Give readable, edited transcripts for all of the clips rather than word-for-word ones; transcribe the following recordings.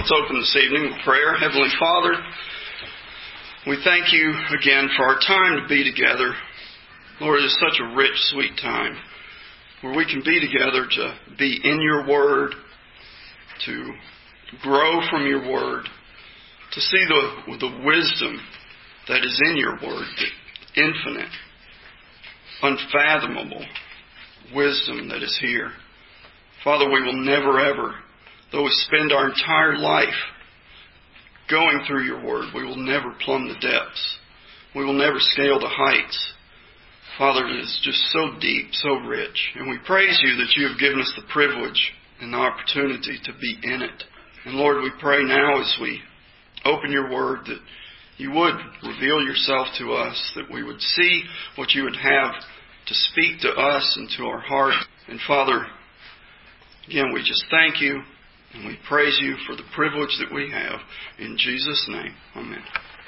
Let's open this evening with prayer. Heavenly Father, we thank you again for our time to be together. Lord, it is such a rich, sweet time where we can be together to be in your Word, to grow from your Word, to see the wisdom that is in your Word, the infinite, unfathomable wisdom that is here. Father, we will never ever, though we spend our entire life going through your Word, we will never plumb the depths. We will never scale the heights. Father, it is just so deep, so rich. And we praise you that you have given us the privilege and the opportunity to be in it. And Lord, we pray now as we open your Word that you would reveal yourself to us, that we would see what you would have to speak to us and to our heart. And Father, again, we just thank you and we praise you for the privilege that we have. In Jesus' name, amen.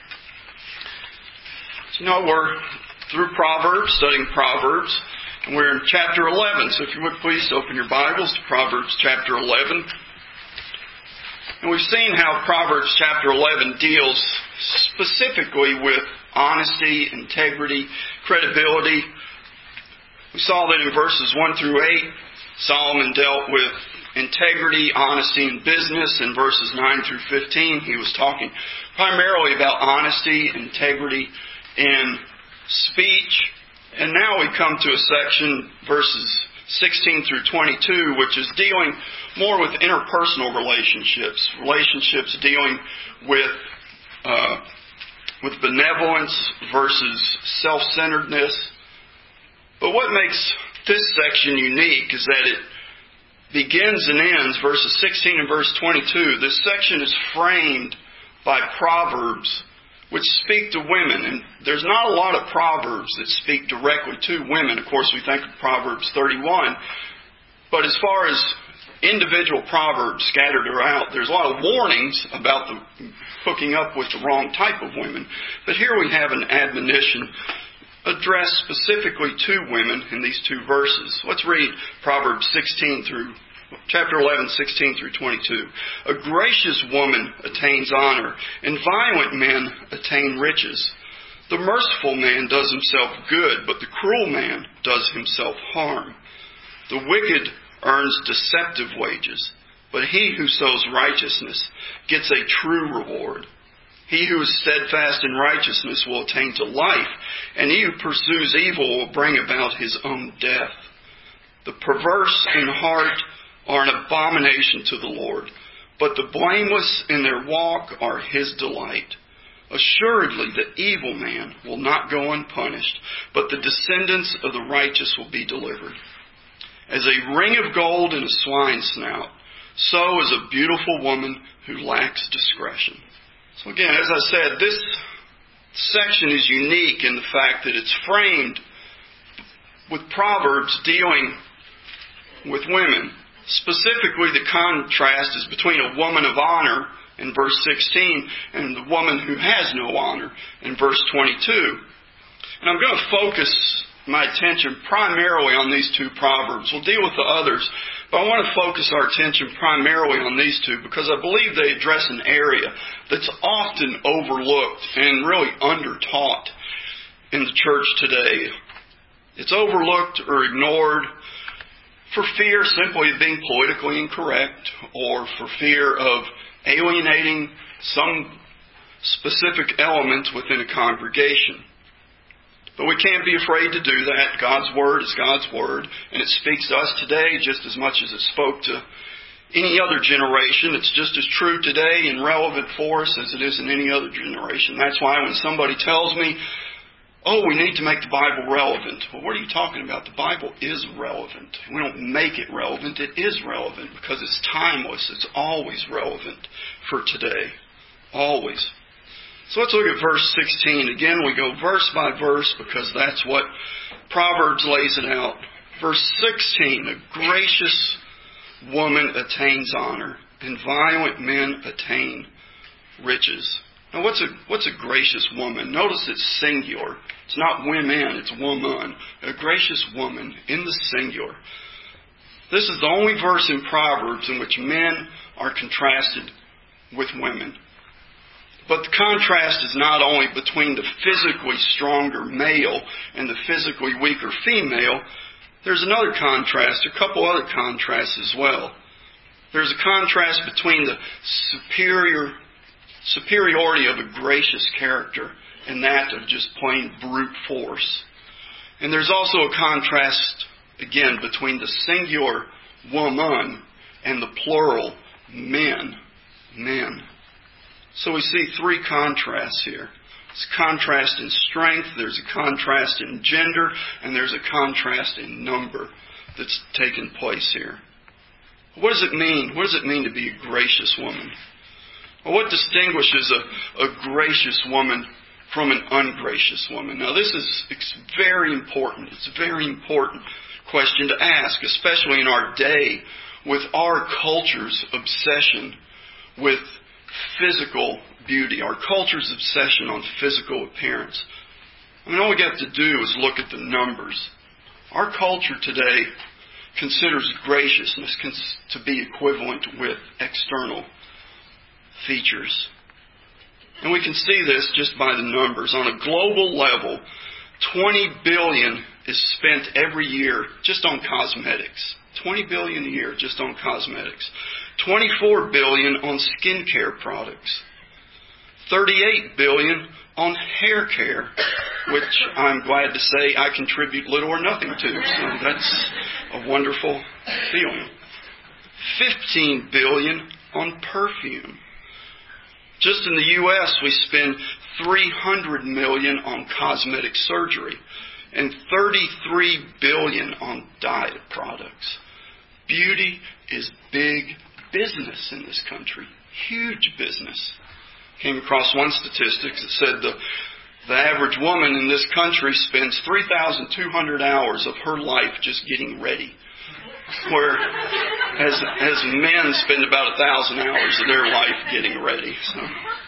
So we're through Proverbs, studying Proverbs, and we're in chapter 11. So if you would please open your Bibles to Proverbs chapter 11. And we've seen how Proverbs chapter 11 deals specifically with honesty, integrity, credibility. We saw that in verses 1 through 8, Solomon dealt with integrity, honesty in business. In verses 9 through 15, he was talking primarily about honesty, integrity in speech. And now we come to a section, verses 16 through 22, which is dealing more with interpersonal relationships dealing with benevolence versus self-centeredness. But what makes this section unique is that it begins and ends, verses 16 and verse 22. This section is framed by proverbs which speak to women. And there's not a lot of proverbs that speak directly to women. Of course, we think of Proverbs 31. But as far as individual proverbs scattered around, there's a lot of warnings about hooking up with the wrong type of women. But here we have an admonition addressed specifically to women in these two verses. Let's read Proverbs chapter 11, 16 through 22. A gracious woman attains honor, and violent men attain riches. The merciful man does himself good, but the cruel man does himself harm. The wicked earns deceptive wages, but he who sows righteousness gets a true reward. He who is steadfast in righteousness will attain to life, and he who pursues evil will bring about his own death. The perverse in heart are an abomination to the Lord, but the blameless in their walk are his delight. Assuredly, the evil man will not go unpunished, but the descendants of the righteous will be delivered. As a ring of gold in a swine's snout, so is a beautiful woman who lacks discretion. So again, as I said, this section is unique in the fact that it's framed with proverbs dealing with women. Specifically, the contrast is between a woman of honor in verse 16 and the woman who has no honor in verse 22. And I'm going to focus my attention primarily on these two proverbs. We'll deal with the others, but I want to focus our attention primarily on these two because I believe they address an area that's often overlooked and really under-taught in the church today. It's overlooked or ignored for fear simply of being politically incorrect or for fear of alienating some specific elements within a congregation. But we can't be afraid to do that. God's Word is God's Word, and it speaks to us today just as much as it spoke to any other generation. It's just as true today and relevant for us as it is in any other generation. That's why when somebody tells me, we need to make the Bible relevant. Well, what are you talking about? The Bible is relevant. We don't make it relevant. It is relevant because it's timeless. It's always relevant for today. Always. So let's look at verse 16. Again, we go verse by verse because that's what Proverbs lays it out. Verse 16, a gracious woman attains honor, and violent men attain riches. Now, what's a gracious woman? Notice it's singular. It's not women, it's woman. A gracious woman in the singular. This is the only verse in Proverbs in which men are contrasted with women. But the contrast is not only between the physically stronger male and the physically weaker female. There's another contrast, a couple other contrasts as well. There's a contrast between the superiority of a gracious character and that of just plain brute force. And there's also a contrast, again, between the singular woman and the plural men. So we see three contrasts here. There's a contrast in strength, there's a contrast in gender, and there's a contrast in number that's taken place here. What does it mean? What does it mean to be a gracious woman? Well, what distinguishes a gracious woman from an ungracious woman? Now, this is very important. It's a very important question to ask, especially in our day with our culture's obsession with physical beauty, our culture's obsession on physical appearance. I mean, all we have to do is look at the numbers. Our culture today considers graciousness to be equivalent with external features. And we can see this just by the numbers. On a global level, $20 billion is spent every year just on cosmetics. $20 billion a year just on cosmetics. $24 billion on skincare products. $38 billion on hair care, which I'm glad to say I contribute little or nothing to. So that's a wonderful feeling. $15 billion on perfume. Just in the U.S., we spend $300 million on cosmetic surgery and $33 billion on diet products. Beauty is big business in this country. Huge business. Came across one statistic that said the average woman in this country spends 3,200 hours of her life just getting ready. Where as men spend about 1,000 hours of their life getting ready. So.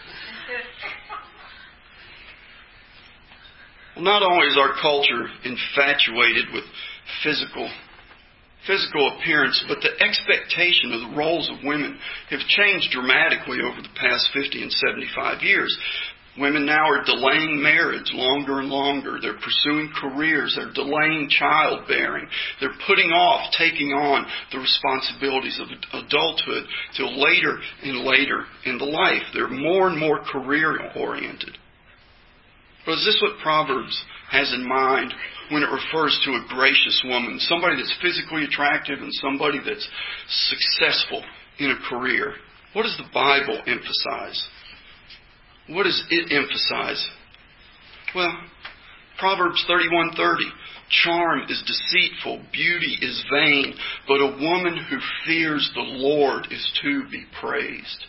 Well, not only is our culture infatuated with physical appearance, but the expectation of the roles of women have changed dramatically over the past 50 and 75 years. Women now are delaying marriage longer and longer. They're pursuing careers. They're delaying childbearing. They're putting off taking on the responsibilities of adulthood till later and later in the life. They're more and more career-oriented. But is this what Proverbs has in mind when it refers to a gracious woman? Somebody that's physically attractive and somebody that's successful in a career. What does the Bible emphasize? What does it emphasize? Well, Proverbs 31:30. Charm is deceitful, beauty is vain, but a woman who fears the Lord is to be praised.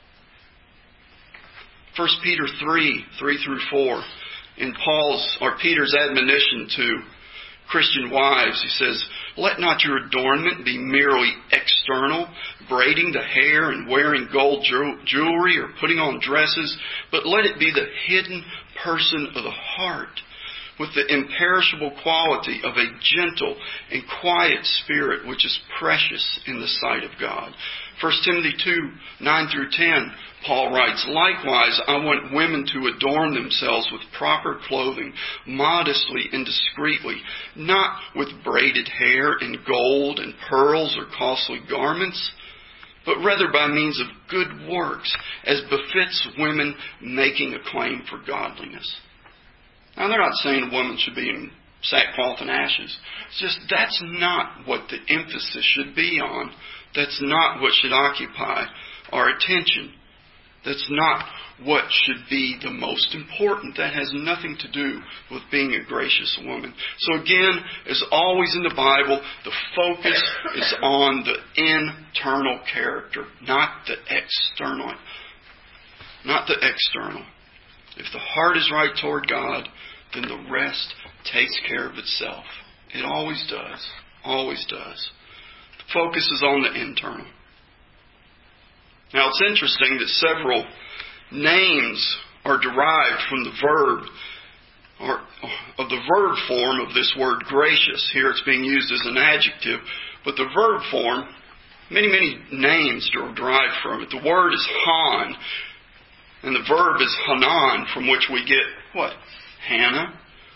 1 Peter 3:3-4. In Peter's admonition to Christian wives, he says, "Let not your adornment be merely external, braiding the hair and wearing gold jewelry or putting on dresses, but let it be the hidden person of the heart, with the imperishable quality of a gentle and quiet spirit, which is precious in the sight of God." 1 Timothy 2:9-10, Paul writes, "Likewise, I want women to adorn themselves with proper clothing, modestly and discreetly, not with braided hair and gold and pearls or costly garments, but rather by means of good works, as befits women making a claim for godliness." Now, they're not saying a woman should be in sackcloth and ashes. It's just that's not what the emphasis should be on. That's not what should occupy our attention. That's not what should be the most important. That has nothing to do with being a gracious woman. So again, as always in the Bible, the focus is on the internal character, not the external. Not the external. If the heart is right toward God, then the rest takes care of itself. It always does. Always does. The focus is on the internal. Now, it's interesting that several names are derived from the verb, or of the verb form of this word gracious. Here it's being used as an adjective, but the verb form Many names are derived from it. The word is Han, and the verb is Hanan, from which we get what? Hannah,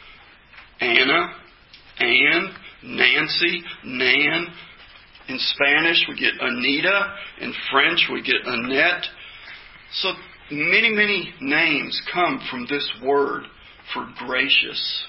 Anna, Anne, Nancy, Nan. In Spanish, we get Anita. In French, we get Annette. So many names come from this word for gracious,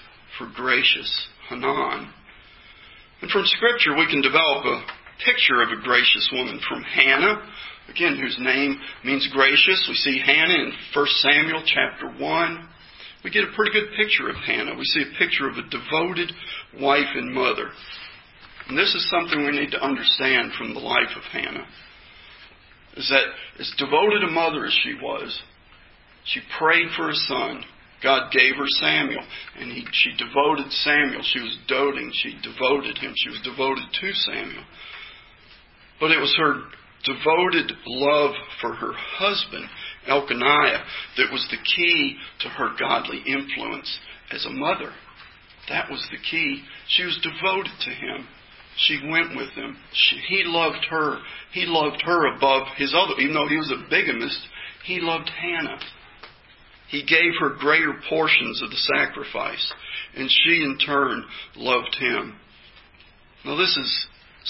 Hanan. And from Scripture, we can develop a picture of a gracious woman from Hannah, again, whose name means gracious. We see Hannah in 1 Samuel chapter 1. We get a pretty good picture of Hannah. We see a picture of a devoted wife and mother. And this is something we need to understand from the life of Hannah, is that as devoted a mother as she was, she prayed for a son. God gave her Samuel, and she devoted Samuel. She was doting. She devoted him. She was devoted to Samuel. But it was her devoted love for her husband, Elkanah, that was the key to her godly influence as a mother. That was the key. She was devoted to him. She went with him. He loved her. He loved her above his other. Even though he was a bigamist, he loved Hannah. He gave her greater portions of the sacrifice, and she in turn loved him. Now this is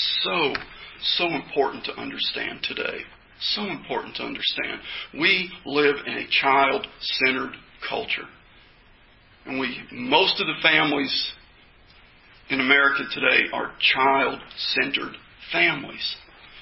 so important to understand today. So important to understand. We live in a child-centered culture. And most of the families in America today are child-centered families.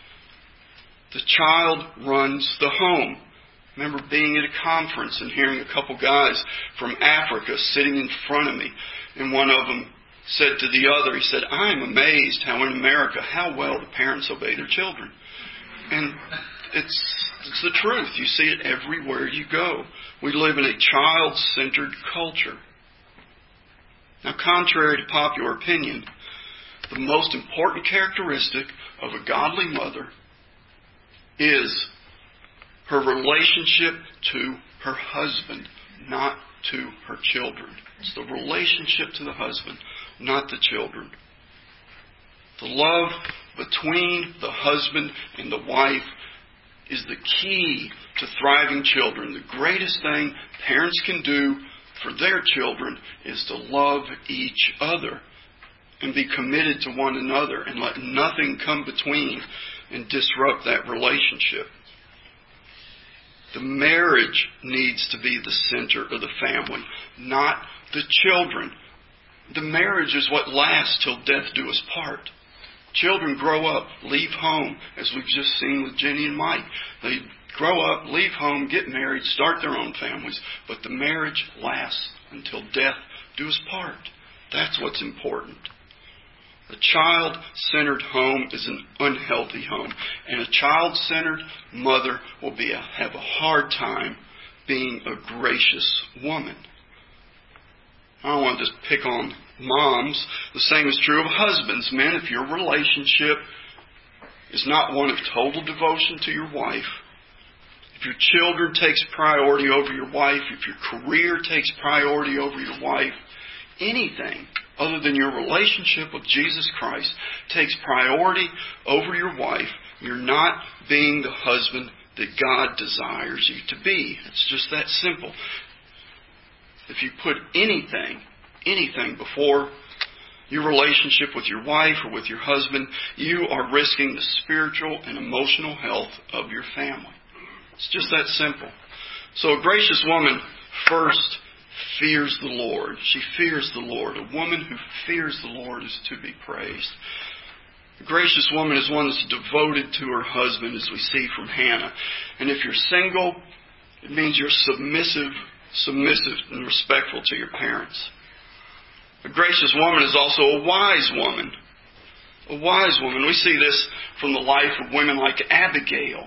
The child runs the home. I remember being at a conference and hearing a couple guys from Africa sitting in front of me. And one of them said to the other, he said, "I'm amazed how in America, how well the parents obey their children." And it's the truth. You see it everywhere you go. We live in a child-centered culture. Now, contrary to popular opinion, the most important characteristic of a godly mother is her relationship to her husband, not to her children. It's the relationship to the husband, not the children. The love between the husband and the wife is the key to thriving children. The greatest thing parents can do for their children is to love each other and be committed to one another and let nothing come between and disrupt that relationship. The marriage needs to be the center of the family, not the children. The marriage is what lasts till death do us part. Children grow up, leave home, as we've just seen with Jenny and Mike. They grow up, leave home, get married, start their own families. But the marriage lasts until death do us part. That's what's important. A child-centered home is an unhealthy home. And a child-centered mother will have a hard time being a gracious woman. I don't want to just pick on moms. The same is true of husbands. Men, if your relationship is not one of total devotion to your wife, if your children takes priority over your wife, if your career takes priority over your wife, anything other than your relationship with Jesus Christ takes priority over your wife, you're not being the husband that God desires you to be. It's just that simple. If you put anything before your relationship with your wife or with your husband, you are risking the spiritual and emotional health of your family. It's just that simple. So a gracious woman first fears the Lord. She fears the Lord. A woman who fears the Lord is to be praised. A gracious woman is one that's devoted to her husband, as we see from Hannah. And if you're single, it means you're submissive and respectful to your parents. A gracious woman is also a wise woman. A wise woman. We see this from the life of women like Abigail.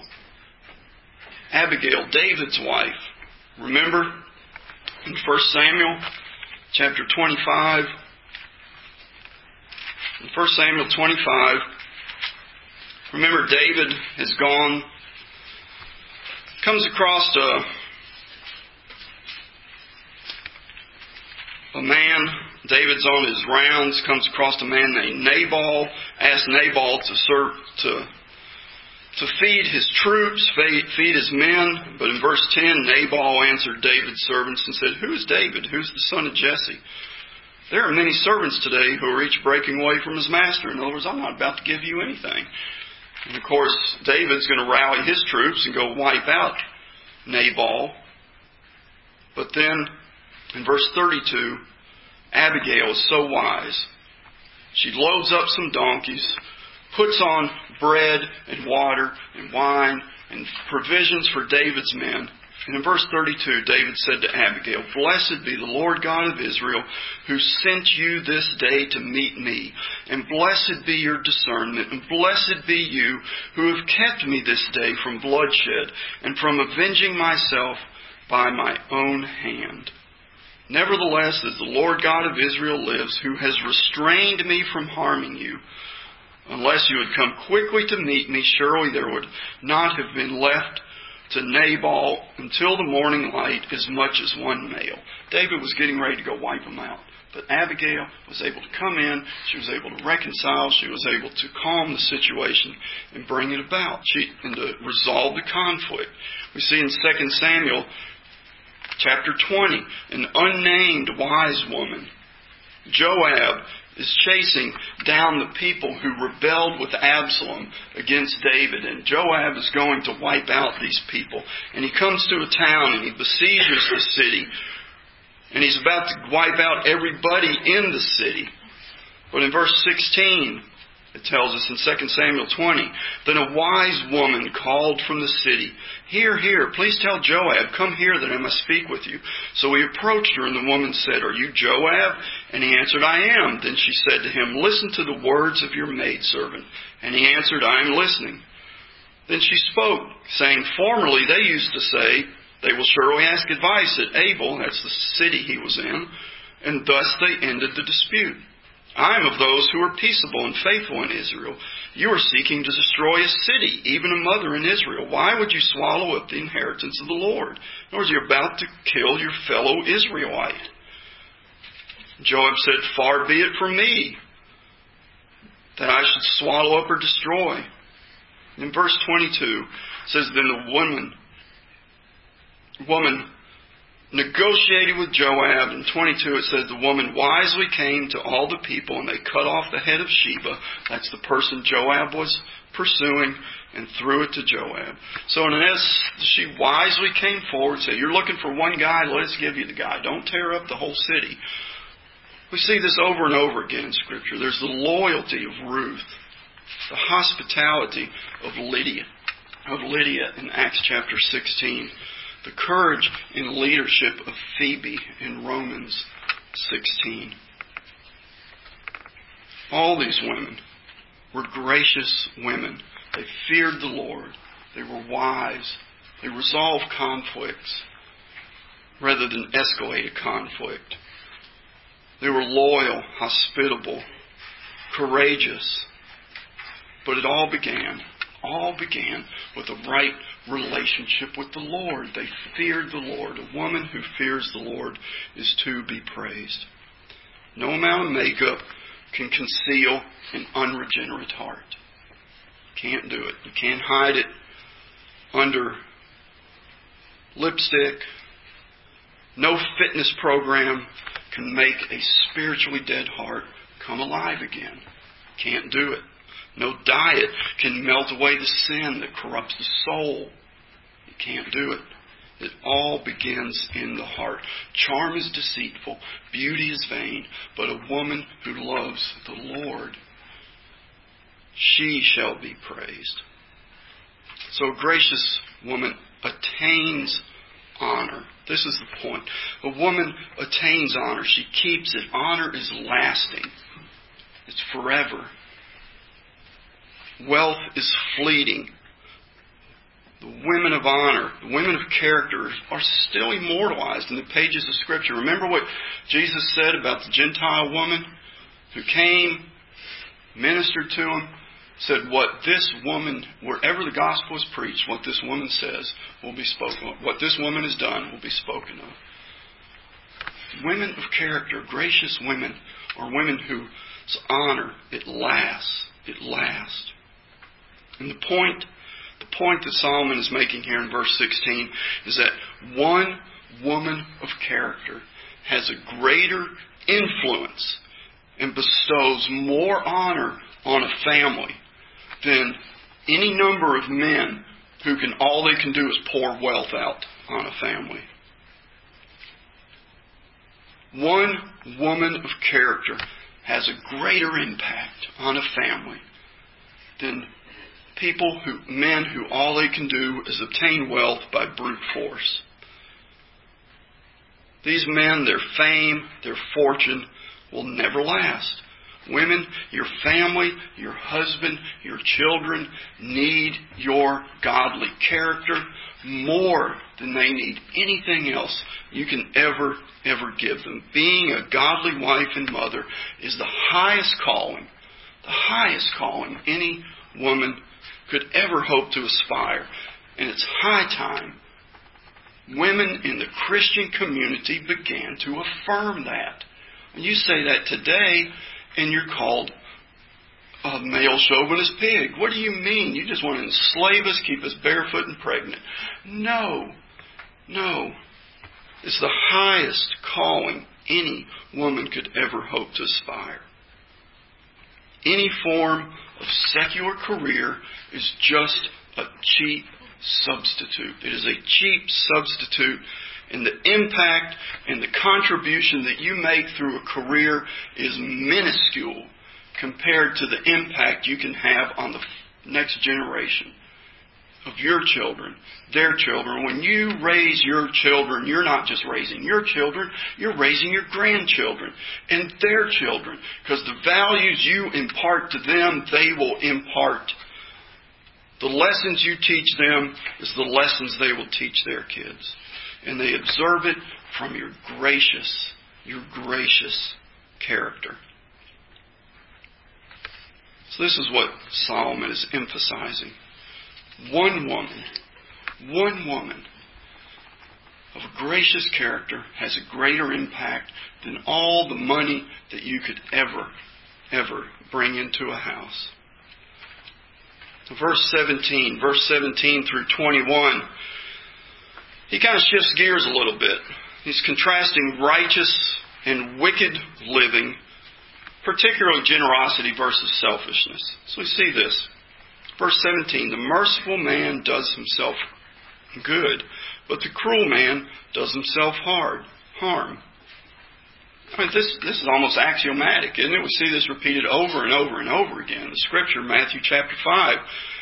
Abigail, David's wife. Remember in 1 Samuel chapter 25. In 1 Samuel 25, remember David has comes across a man. David's on his rounds, comes across a man named Nabal, asks Nabal to to feed his troops, feed his men. But in verse 10, Nabal answered David's servants and said, "Who is David? Who's the son of Jesse? There are many servants today who are each breaking away from his master." In other words, I'm not about to give you anything. And of course, David's going to rally his troops and go wipe out Nabal. But then, in verse 32, Abigail is so wise. She loads up some donkeys, puts on bread and water and wine and provisions for David's men. And in verse 32, David said to Abigail, "Blessed be the Lord God of Israel, who sent you this day to meet me. And blessed be your discernment, and blessed be you who have kept me this day from bloodshed, and from avenging myself by my own hand. Nevertheless, as the Lord God of Israel lives, who has restrained me from harming you, unless you had come quickly to meet me, surely there would not have been left to Nabal until the morning light as much as one male." David was getting ready to go wipe them out. But Abigail was able to come in. She was able to reconcile. She was able to calm the situation and bring it about and to resolve the conflict. We see in 2 Samuel chapter 20, an unnamed wise woman, Joab, is chasing down the people who rebelled with Absalom against David. And Joab is going to wipe out these people. And he comes to a town and he besieges the city. And he's about to wipe out everybody in the city. But in verse 16, it tells us in 2 Samuel 20, "Then a wise woman called from the city, 'Here, here, please tell Joab, come here that I must speak with you.' So he approached her, and the woman said, 'Are you Joab?' And he answered, 'I am.' Then she said to him, 'Listen to the words of your maidservant.' And he answered, 'I am listening.' Then she spoke, saying, 'Formerly they used to say, they will surely ask advice at Abel,'" that's the city he was in, "'and thus they ended the dispute. I am of those who are peaceable and faithful in Israel. You are seeking to destroy a city, even a mother in Israel. Why would you swallow up the inheritance of the Lord? In other words, you're about to kill your fellow Israelite." Joab said, "Far be it from me that I should swallow up or destroy." In verse 22, it says, "Then the woman negotiated with Joab." In 22 it says, "The woman wisely came to all the people, and they cut off the head of Sheba," that's the person Joab was pursuing, "and threw it to Joab." So in essence, she wisely came forward and said, "You're looking for one guy, let us give you the guy. Don't tear up the whole city." We see this over and over again in Scripture. There's the loyalty of Ruth, the hospitality of Lydia in Acts chapter 16. The courage and leadership of Phoebe in Romans 16. All these women were gracious women. They feared the Lord. They were wise. They resolved conflicts rather than escalate a conflict. They were loyal, hospitable, courageous. But it all began with a right relationship with the Lord. They feared the Lord. A woman who fears the Lord is to be praised. No amount of makeup can conceal an unregenerate heart. Can't do it. You can't hide it under lipstick. No fitness program can make a spiritually dead heart come alive again. Can't do it. No diet can melt away the sin that corrupts the soul. You can't do it. It all begins in the heart. Charm is deceitful. Beauty is vain. But a woman who loves the Lord, she shall be praised. So a gracious woman attains honor. This is the point. A woman attains honor. She keeps it. Honor is lasting. It's forever. Wealth is fleeting. The women of honor, the women of character are still immortalized in the pages of Scripture. Remember what Jesus said about the Gentile woman who came, ministered to him, said what this woman, wherever the gospel is preached, what this woman says will be spoken of. What this woman has done will be spoken of. Women of character, gracious women, are women whose honor, it lasts. It lasts. And the point The point that Solomon is making here in verse 16 is that one woman of character has a greater influence and bestows more honor on a family than any number of men who all they can do is pour wealth out on a family. One woman of character has a greater impact on a family than men who all they can do is obtain wealth by brute force. These men, their fame, their fortune will never last. Women, your family, your husband, your children need your godly character more than they need anything else you can ever give them. Being a godly wife and mother is the highest calling any woman could ever hope to aspire. And it's high time women in the Christian community began to affirm that. When you say that today, and you're called a male chauvinist pig. What do you mean? You just want to enslave us, keep us barefoot and pregnant. No. It's the highest calling any woman could ever hope to aspire. Any form of secular career is just a cheap substitute. It is a cheap substitute, and the impact and the contribution that you make through a career is minuscule compared to the impact you can have on the next generation of your children, their children. When you raise your children, you're not just raising your children, you're raising your grandchildren and their children, because the values you impart to them, they will impart. The lessons you teach them is the lessons they will teach their kids. And they observe it from your gracious character. So this is what Solomon is emphasizing. One woman of a gracious character has a greater impact than all the money that you could ever bring into a house. Verse 17 through 21, he kind of shifts gears a little bit. He's contrasting righteous and wicked living, particularly generosity versus selfishness. So we see this. Verse 17, the merciful man does himself good, but the cruel man does himself harm. I mean, this is almost axiomatic, isn't it? We see this repeated over and over and over again. The Scripture, Matthew chapter 5.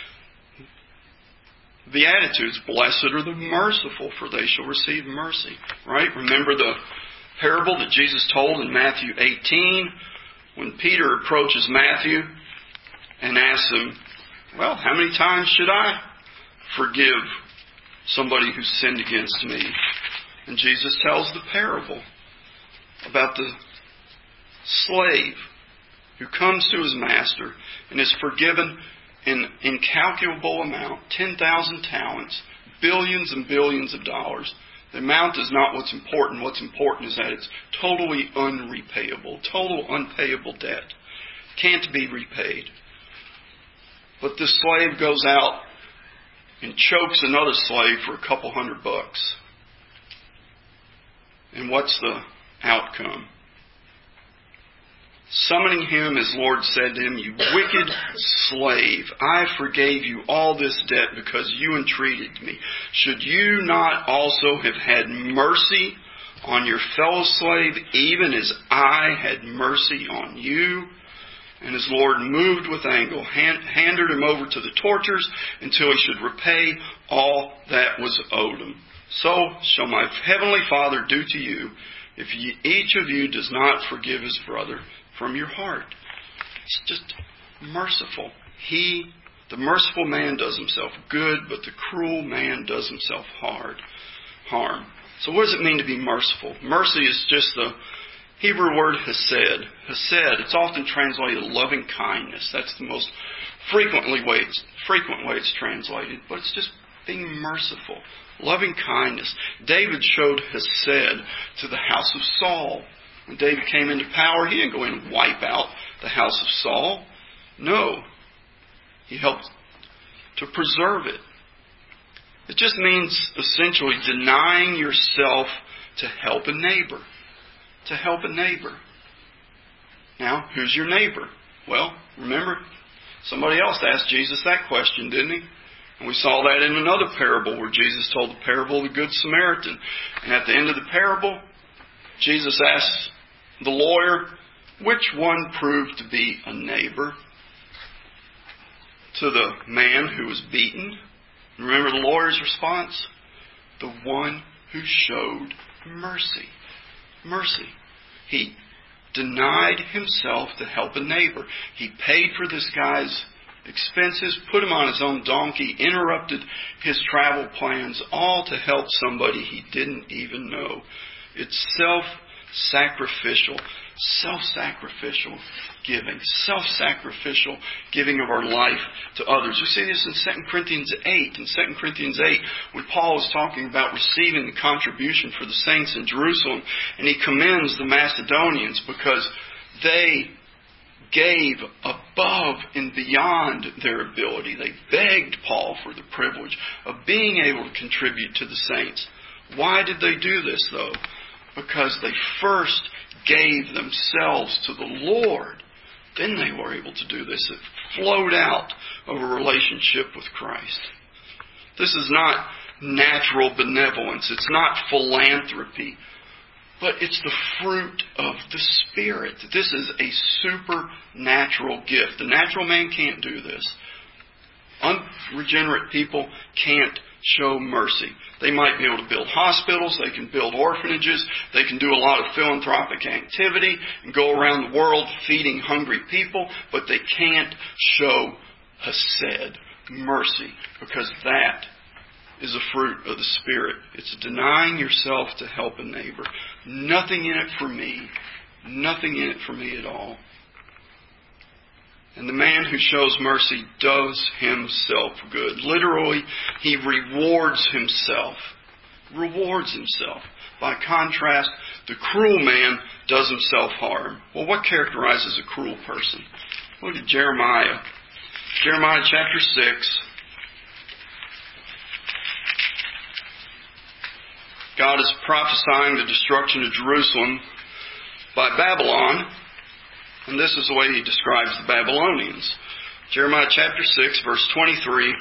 Beatitudes, blessed are the merciful, for they shall receive mercy. Right? Remember the parable that Jesus told in Matthew 18, when Peter approaches Matthew and asks him, well, how many times should I forgive somebody who sinned against me? And Jesus tells the parable about the slave who comes to his master and is forgiven an incalculable amount, 10,000 talents, billions and billions of dollars. The amount is not what's important. What's important is that it's totally unrepayable, total unpayable debt. Can't be repaid. But this slave goes out and chokes another slave for a couple $100. And what's the outcome? Summoning him, his Lord said to him, you wicked slave, I forgave you all this debt because you entreated me. Should you not also have had mercy on your fellow slave, even as I had mercy on you? And his Lord, moved with anger, handed him over to the tortures until he should repay all that was owed him. So shall my heavenly Father do to you, if each of you does not forgive his brother from your heart. It's just merciful. The merciful man does himself good, but the cruel man does himself harm. So what does it mean to be merciful? Mercy is just the Hebrew word hesed. Hesed, it's often translated loving kindness. That's the most frequent way it's translated. But it's just being merciful. Loving kindness. David showed hesed to the house of Saul. When David came into power, he didn't go in and wipe out the house of Saul. No. He helped to preserve it. It just means essentially denying yourself to help a neighbor. To help a neighbor. Now, who's your neighbor? Well, remember, somebody else asked Jesus that question, didn't he? And we saw that in another parable where Jesus told the parable of the Good Samaritan. And at the end of the parable, Jesus asked the lawyer, which one proved to be a neighbor to the man who was beaten? Remember the lawyer's response? The one who showed mercy. Mercy. He denied himself to help a neighbor. He paid for this guy's expenses, put him on his own donkey, interrupted his travel plans, all to help somebody he didn't even know. It's self-sacrificial giving of our life to others. We see this in 2 Corinthians 8. In 2 Corinthians 8, when Paul is talking about receiving the contribution for the saints in Jerusalem, and he commends the Macedonians because they gave above and beyond their ability. They begged Paul for the privilege of being able to contribute to the saints. Why did they do this, though? Because they first gave themselves to the Lord. Then they were able to do this. It flowed out of a relationship with Christ. This is not natural benevolence. It's not philanthropy. But it's the fruit of the Spirit. This is a supernatural gift. The natural man can't do this. Unregenerate people can't show mercy. They might be able to build hospitals, they can build orphanages, they can do a lot of philanthropic activity and go around the world feeding hungry people, but they can't show hesed, mercy, because that is a fruit of the Spirit. It's denying yourself to help a neighbor. Nothing in it for me. Nothing in it for me at all. And the man who shows mercy does himself good. Literally, he rewards himself. Rewards himself. By contrast, the cruel man does himself harm. Well, what characterizes a cruel person? Look at Jeremiah. Jeremiah chapter 6. God is prophesying the destruction of Jerusalem by Babylon. And this is the way he describes the Babylonians. Jeremiah chapter 6, verse 23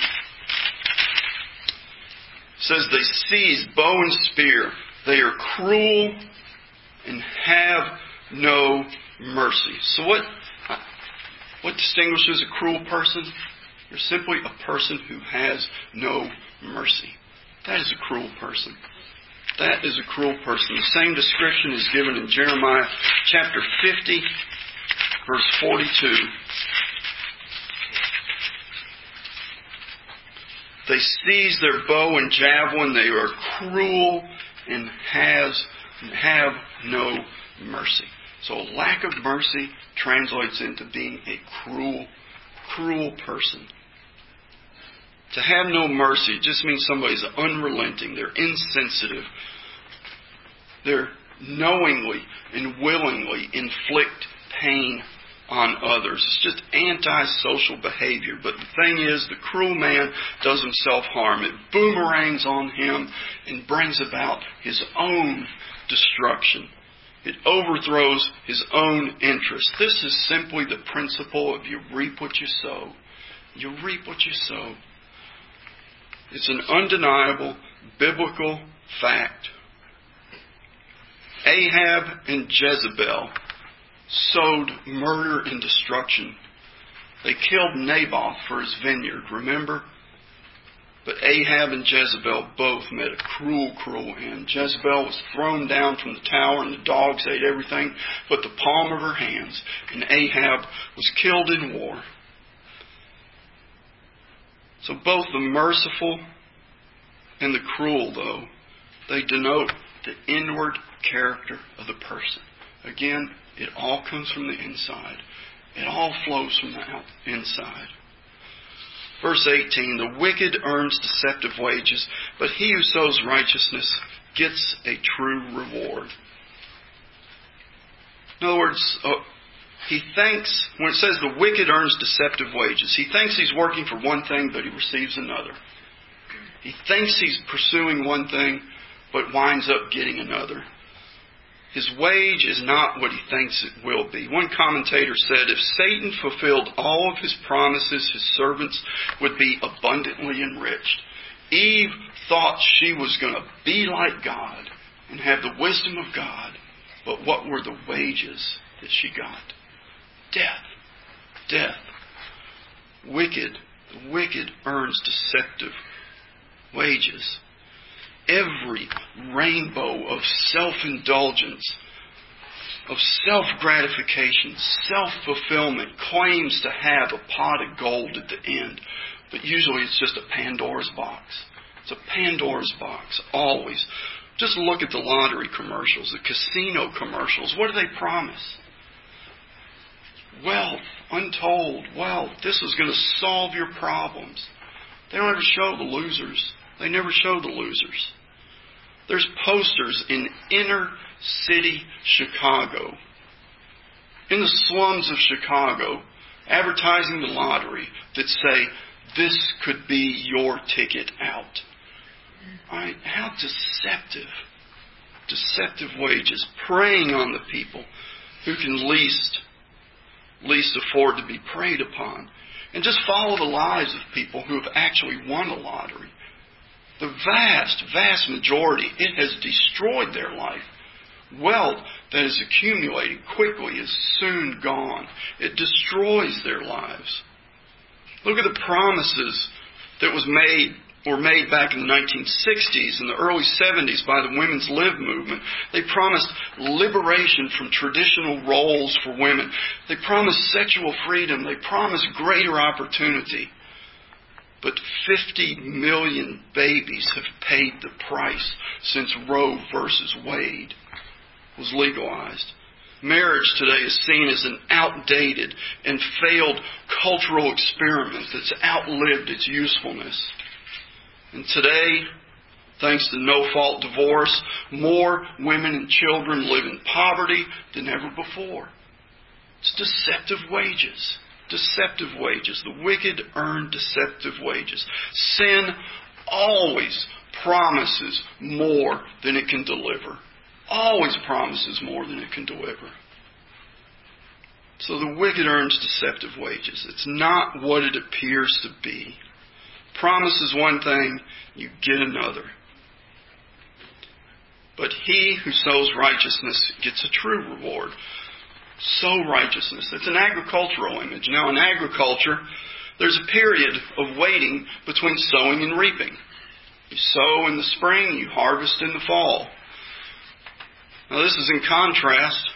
says, they seize bow and spear. They are cruel and have no mercy. So what distinguishes a cruel person? They're simply a person who has no mercy. That is a cruel person. That is a cruel person. The same description is given in Jeremiah chapter 50, verse 42. They seize their bow and javelin. They are cruel and have no mercy. So a lack of mercy translates into being a cruel person. To have no mercy just means somebody's unrelenting. They're insensitive. They're knowingly and willingly inflict pain on others. It's just antisocial behavior. But the thing is, the cruel man does himself harm. It boomerangs on him and brings about his own destruction. It overthrows his own interest. This is simply the principle of you reap what you sow. You reap what you sow. It's an undeniable biblical fact. Ahab and Jezebel sowed murder and destruction. They killed Naboth for his vineyard, remember? But Ahab and Jezebel both met a cruel end. Jezebel was thrown down from the tower and the dogs ate everything but the palm of her hands. And Ahab was killed in war. So both the merciful and the cruel, though, they denote the inward character of the person. Again, it all comes from the inside. It all flows from the inside. Verse 18, the wicked earns deceptive wages, but he who sows righteousness gets a true reward. In other words, he thinks, when it says the wicked earns deceptive wages, he thinks he's working for one thing, but he receives another. He thinks he's pursuing one thing, but winds up getting another. His wage is not what he thinks it will be. One commentator said, if Satan fulfilled all of his promises, his servants would be abundantly enriched. Eve thought she was going to be like God and have the wisdom of God. But what were the wages that she got? Death. Death. The wicked earns deceptive wages. Every rainbow of self-indulgence, of self-gratification, self-fulfillment claims to have a pot of gold at the end. But usually it's just a Pandora's box. It's a Pandora's box, always. Just look at the lottery commercials, the casino commercials. What do they promise? Wealth, untold wealth. This is going to solve your problems. They don't ever show the losers. They never show the losers. There's posters in inner city Chicago, in the slums of Chicago, advertising the lottery that say, this could be your ticket out. All right, how deceptive. Deceptive wages, preying on the people who can least afford to be preyed upon. And just follow the lives of people who have actually won a lottery. The vast majority, it has destroyed their life. Wealth that is accumulating quickly is soon gone. It destroys their lives. Look at the promises that were made back in the 1960s and the early 70s by the Women's Lib movement. They promised liberation from traditional roles for women. They promised sexual freedom. They promised greater opportunity. But 50 million babies have paid the price since Roe versus Wade was legalized. Marriage today is seen as an outdated and failed cultural experiment that's outlived its usefulness. And today, thanks to no-fault divorce, more women and children live in poverty than ever before. It's deceptive wages. Deceptive wages. The wicked earn deceptive wages. Sin always promises more than it can deliver. Always promises more than it can deliver. So the wicked earns deceptive wages. It's not what it appears to be. Promises one thing, you get another. But he who sows righteousness gets a true reward. Sow righteousness. It's an agricultural image. Now in agriculture, there's a period of waiting between sowing and reaping. You sow in the spring, you harvest in the fall. Now this is in contrast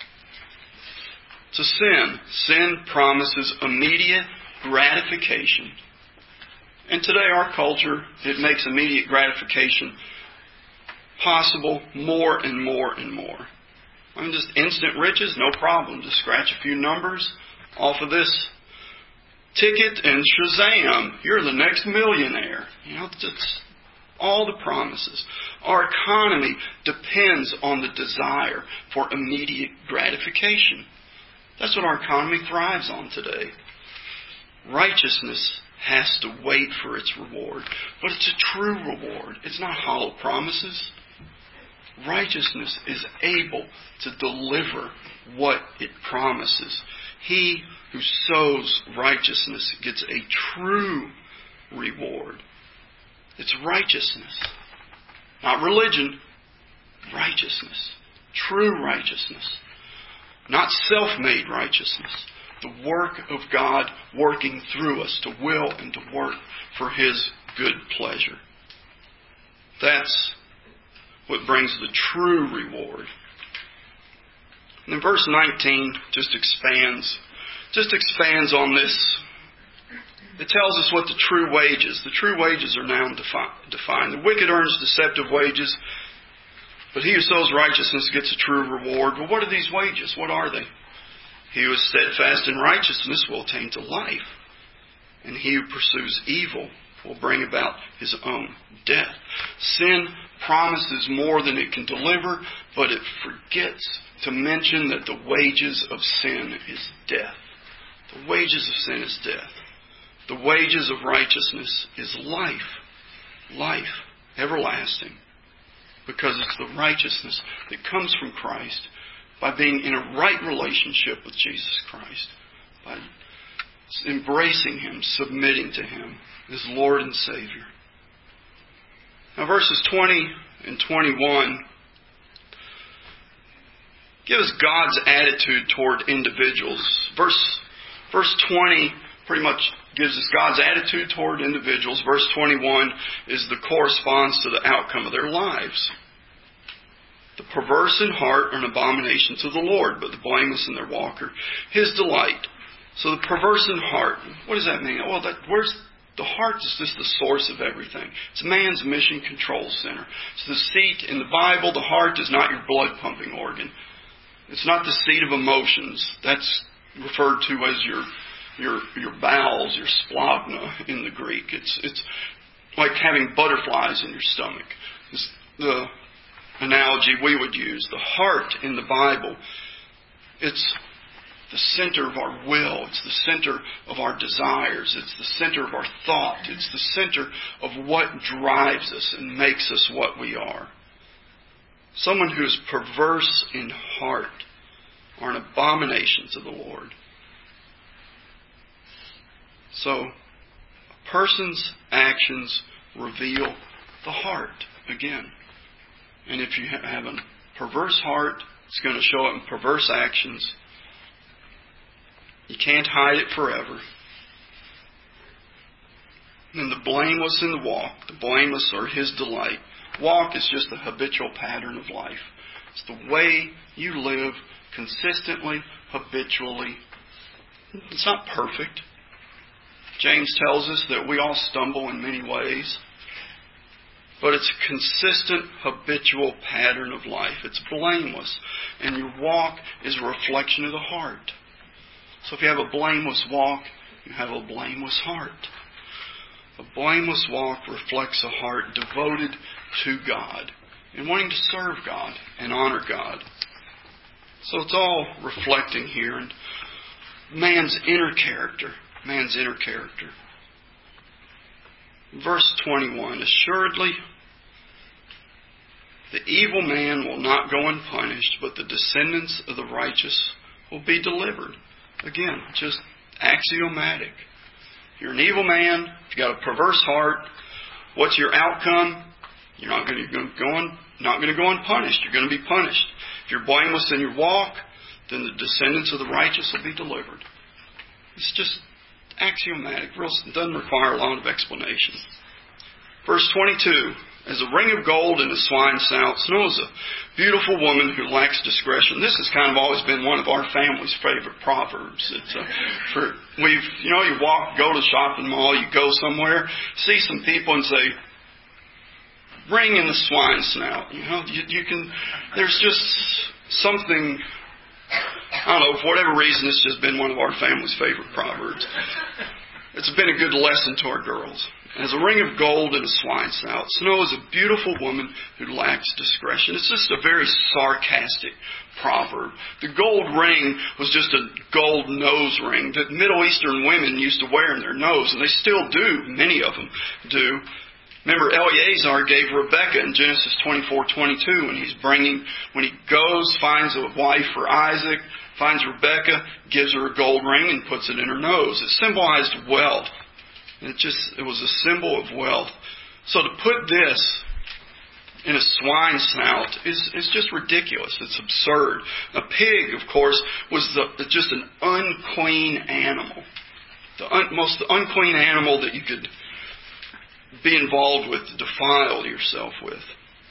to sin. Sin promises immediate gratification. And today our culture, it makes immediate gratification possible more and more and more. I mean, just instant riches, no problem. Just scratch a few numbers off of this ticket and Shazam, you're the next millionaire. You know, it's all the promises. Our economy depends on the desire for immediate gratification. That's what our economy thrives on today. Righteousness has to wait for its reward. But it's a true reward. It's not hollow promises. Righteousness is able to deliver what it promises. He who sows righteousness gets a true reward. It's righteousness. Not religion. Righteousness. True righteousness. Not self-made righteousness. The work of God working through us to will and to work for His good pleasure. That's what brings the true reward. And then verse 19 just expands on this. It tells us what the true wages. The true wages are now defined. The wicked earns deceptive wages, but he who sows righteousness gets a true reward. Well, what are these wages? What are they? He who is steadfast in righteousness will attain to life, and he who pursues evil will bring about his own death. Sin promises more than it can deliver, but it forgets to mention that the wages of sin is death. The wages of sin is death. The wages of righteousness is life. life, everlasting. Because it's the righteousness that comes from Christ by being in a right relationship with Jesus Christ. By embracing Him, submitting to Him as Lord and Savior. Now verses 20 and 21 give us God's attitude toward individuals. Verse 20 pretty much gives us God's attitude toward individuals. Verse 21 is the corresponds to the outcome of their lives. The perverse in heart are an abomination to the Lord, but the blameless in their walk are His delight. So the perverse in heart, what does that mean? Well, the heart is just the source of everything. It's man's mission control center. It's the seat in the Bible. The heart is not your blood pumping organ. It's not the seat of emotions. That's referred to as your bowels, your splagna in the Greek. It's like having butterflies in your stomach. It's the analogy we would use. The heart in the Bible, it's the center of our will. It's the center of our desires. It's the center of our thought. It's the center of what drives us and makes us what we are. Someone who is perverse in heart are an abomination to the Lord. So, a person's actions reveal the heart again. And if you have a perverse heart, it's going to show up in perverse actions. You can't hide it forever. And the blameless in the walk, the blameless are His delight. Walk is just a habitual pattern of life. It's the way you live consistently, habitually. It's not perfect. James tells us that we all stumble in many ways. But it's a consistent, habitual pattern of life. It's blameless. And your walk is a reflection of the heart. So if you have a blameless walk, you have a blameless heart. A blameless walk reflects a heart devoted to God and wanting to serve God and honor God. So it's all reflecting here in man's inner character. Man's inner character. Verse 21, assuredly, the evil man will not go unpunished, but the descendants of the righteous will be delivered. Again, just axiomatic. If you're an evil man, if you've got a perverse heart, what's your outcome? You're not going to go unpunished. You're going to be punished. If you're blameless in your walk, then the descendants of the righteous will be delivered. It's just axiomatic. It doesn't require a lot of explanation. Verse 22. As a ring of gold in a swine's snout, so is a beautiful woman who lacks discretion. This has kind of always been one of our family's favorite proverbs. It's you go to the shopping mall, you go somewhere, see some people and say, ring in the swine's snout. You can. There's just something. I don't know, for whatever reason, it's just been one of our family's favorite proverbs. It's been a good lesson to our girls. As a ring of gold in a swine's snout, so is a beautiful woman who lacks discretion. It's just a very sarcastic proverb. The gold ring was just a gold nose ring that Middle Eastern women used to wear in their nose, and they still do. Many of them do. Remember, Eleazar gave Rebekah in Genesis 24:22 when he goes, finds a wife for Isaac, finds Rebekah, gives her a gold ring and puts it in her nose. It symbolized wealth. It was a symbol of wealth. So to put this in a swine's snout is just ridiculous. It's absurd. A pig, of course, was just an unclean animal. The most unclean animal that you could be involved with, to defile yourself with.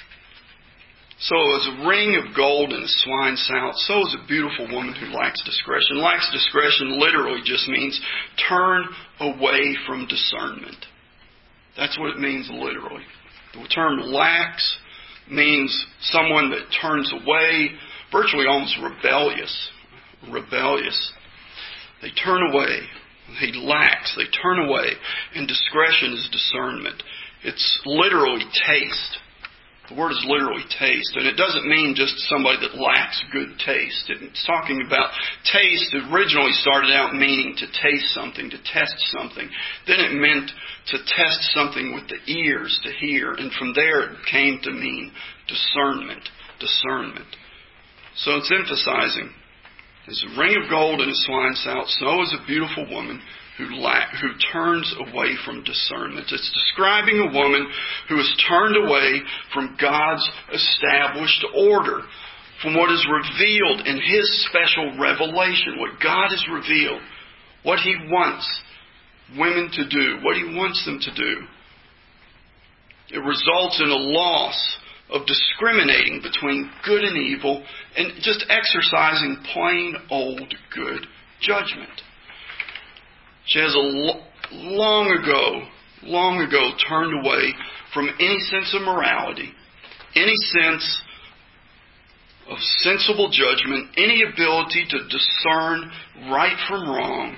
So as a ring of gold in a swine's snout, so is a beautiful woman who lacks discretion. Lacks discretion literally just means turn away from discernment. That's what it means literally. The term lacks means someone that turns away, virtually almost rebellious. Rebellious. They turn away. He lacks. They turn away. And discretion is discernment. It's literally taste. The word is literally taste, and it doesn't mean just somebody that lacks good taste. It's talking about taste. It originally started out meaning to taste something, to test something. Then it meant to test something with the ears, to hear, and from there it came to mean discernment. Discernment. So it's emphasizing, as a ring of gold in a swine's house, so is a beautiful woman who turns away from discernment. It's describing a woman who has turned away from God's established order, from what is revealed in His special revelation, what God has revealed, what He wants women to do, what He wants them to do. It results in a loss of discriminating between good and evil and just exercising plain old good judgment. She has long ago turned away from any sense of morality, any sense of sensible judgment, any ability to discern right from wrong,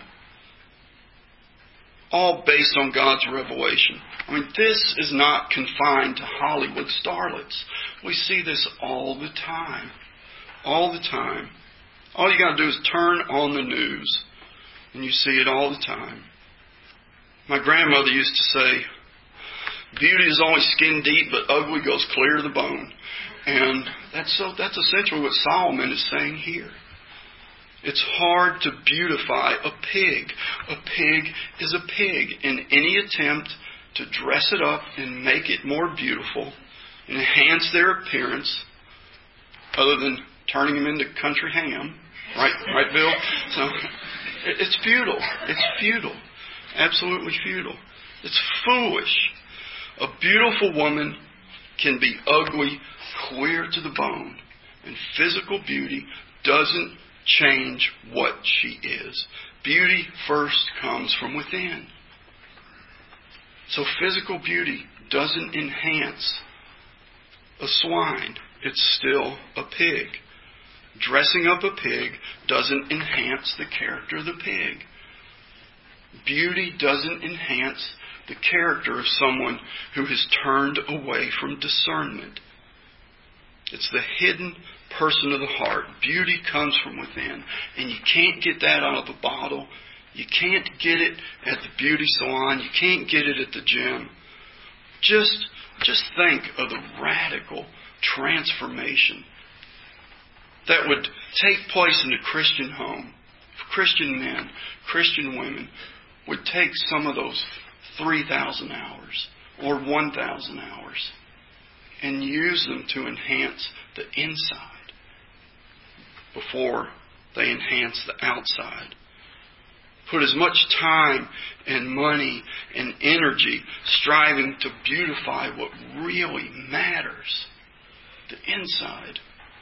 all based on God's revelation. I mean, this is not confined to Hollywood starlets. We see this all the time. All the time. All you got to do is turn on the news, and you see it all the time. My grandmother used to say, beauty is only skin deep, but ugly goes clear to the bone. And that's essentially what Solomon is saying here. It's hard to beautify a pig. A pig is a pig. And any attempt to dress it up and make it more beautiful and enhance their appearance, other than turning them into country ham, right, Bill? So it's futile. It's futile. Absolutely futile. It's foolish. A beautiful woman can be ugly clear to the bone. And physical beauty doesn't change what she is. Beauty first comes from within. So physical beauty doesn't enhance a swine. It's still a pig. Dressing up a pig doesn't enhance the character of the pig. Beauty doesn't enhance the character of someone who has turned away from discernment. It's the hidden person of the heart. Beauty comes from within, and you can't get that out of a bottle. You can't get it at the beauty salon. You can't get it at the gym. Just think of the radical transformation that would take place in a Christian home. If Christian men, Christian women would take some of those 3,000 hours or 1,000 hours and use them to enhance the inside before they enhance the outside. Put as much time and money and energy striving to beautify what really matters, the inside.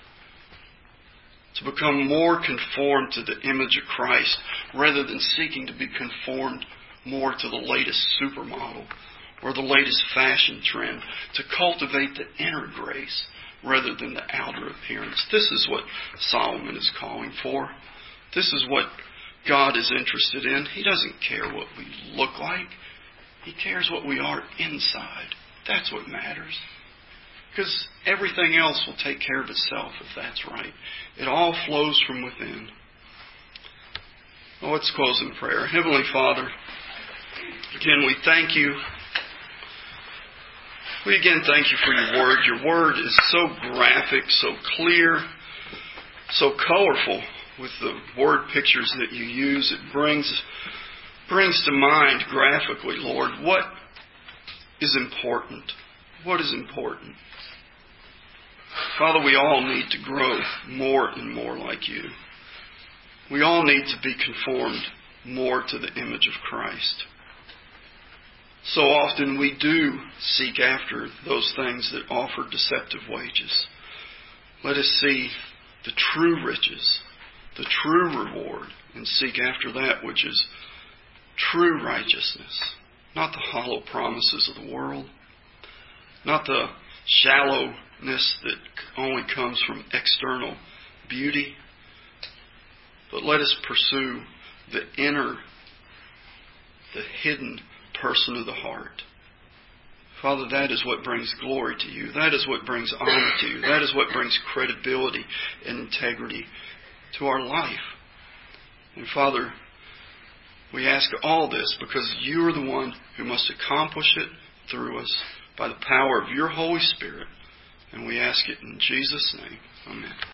To become more conformed to the image of Christ rather than seeking to be conformed more to the latest supermodel or the latest fashion trend. To cultivate the inner grace rather than the outer appearance. This is what Solomon is calling for. This is what God is interested in. He doesn't care what we look like. He cares what we are inside. That's what matters. Because everything else will take care of itself if that's right. It all flows from within. Well, let's close in prayer. Heavenly Father, again, we thank you. We again thank you for your word. Your word is so graphic, so clear, so colorful with the word pictures that you use. It brings to mind graphically, Lord, what is important. What is important? Father, we all need to grow more and more like you. We all need to be conformed more to the image of Christ. So often we do seek after those things that offer deceptive wages. Let us see the true riches, the true reward, and seek after that which is true righteousness. Not the hollow promises of the world. Not the shallowness that only comes from external beauty. But let us pursue the inner, the hidden person of the heart. Father, that is what brings glory to you. That is what brings honor to you. That is what brings credibility and integrity to our life. And Father, we ask all this because you are the one who must accomplish it through us by the power of your Holy Spirit. And we ask it in Jesus' name. Amen.